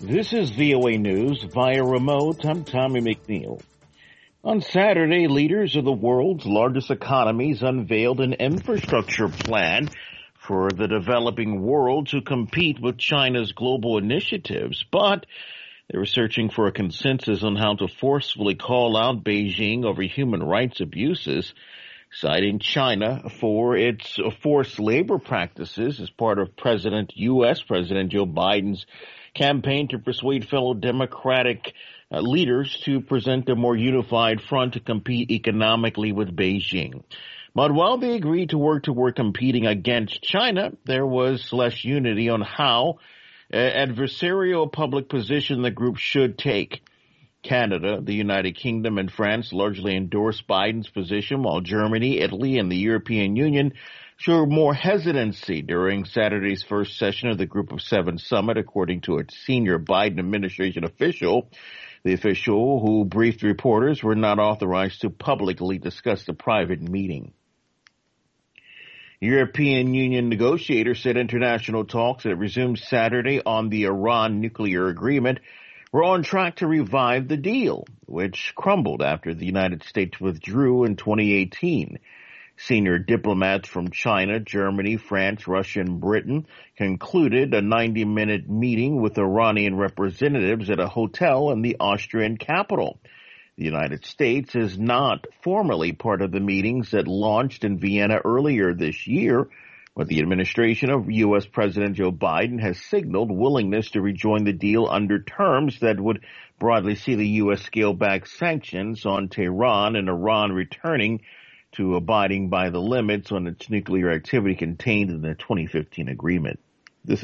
This is VOA News via remote. I'm Tommy McNeil. On Saturday, leaders of the world's largest economies unveiled an infrastructure plan for the developing world to compete with China's global initiatives, but they were searching for a consensus on how to forcefully call out Beijing over human rights abuses, citing China for its forced labor practices as part of U.S. President Joe Biden's campaign to persuade fellow Democratic leaders to present a more unified front to compete economically with Beijing. But while they agreed to work toward competing against China, there was less unity on how adversarial public position the group should take. Canada, the United Kingdom, and France largely endorsed Biden's position, while Germany, Italy, and the European Union showed more hesitancy during Saturday's first session of the Group of Seven summit, according to a senior Biden administration official. The official, who briefed reporters, were not authorized to publicly discuss the private meeting. European Union negotiators said international talks that resumed Saturday on the Iran nuclear agreement were on track to revive the deal, which crumbled after the United States withdrew in 2018. Senior diplomats from China, Germany, France, Russia, and Britain concluded a 90-minute meeting with Iranian representatives at a hotel in the Austrian capital. The United States is not formally part of the meetings that launched in Vienna earlier this year, but the administration of U.S. President Joe Biden has signaled willingness to rejoin the deal under terms that would broadly see the U.S. scale back sanctions on Tehran and Iran returning to abiding by the limits on its nuclear activity contained in the 2015 agreement.